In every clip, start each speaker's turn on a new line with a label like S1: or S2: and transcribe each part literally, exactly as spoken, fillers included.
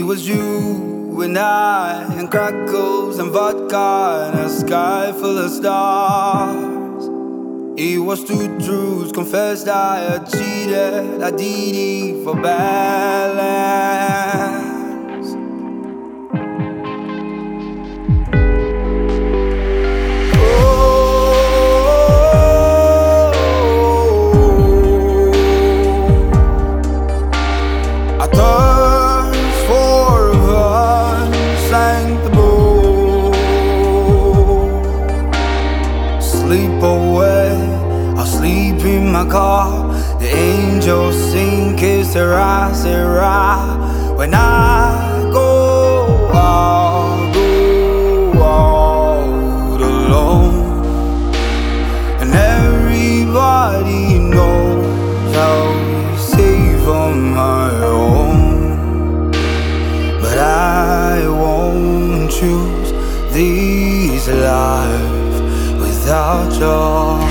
S1: was you and I, and crackles and vodka, and a sky full of stars. It was two truths confessed. I had cheated, I did it for balance. Sleep away, I'll sleep in my car. The angels sing, kiss sera, sera. When I go, I'll go out alone. And everybody knows I'll be safe on my own. But I won't choose this life without you.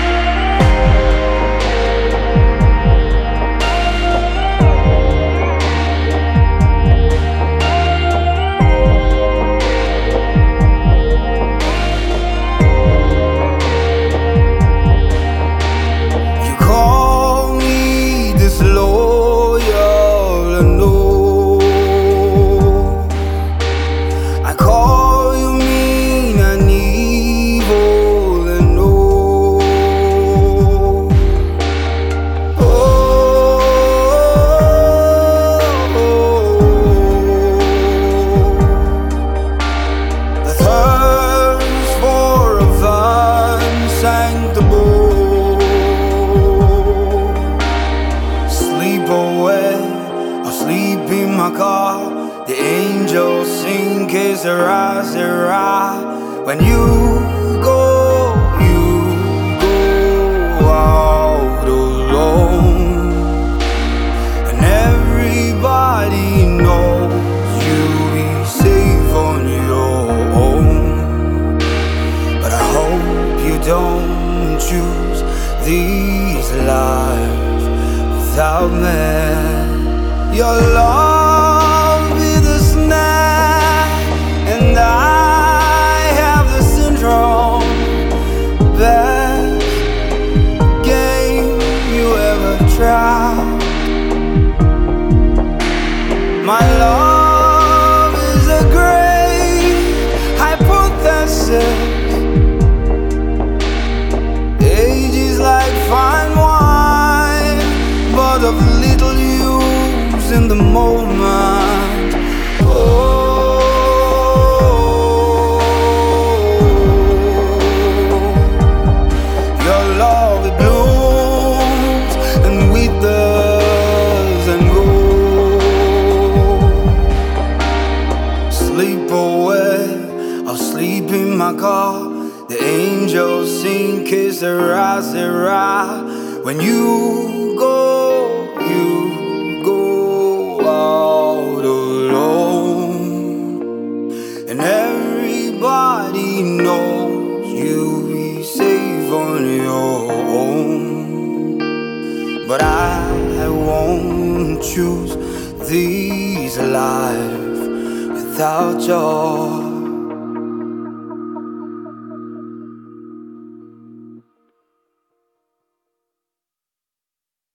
S1: You call me disloyal, and no, I call you mean and evil, and no. Oh, the thirst for revenge sank the boat. Sleep away, I'll sleep in my car. The angels sing, que sera, sera. When you go, you go out alone. And everybody knows you'll be safe on your own. But I hope you don't choose this life without me. Your love is a snare, and I have the syndrome. Best game you ever tried. My love is a great hypothesis. Age is like fine wine, but of little use in the moment. Oh, your love, it blooms and withers and goes. Sleep away, I'll sleep in my car. The angels sing, que sera, sera. When you go, you go out alone. And everybody knows you'll be safe on your own. But I won't choose this life without you.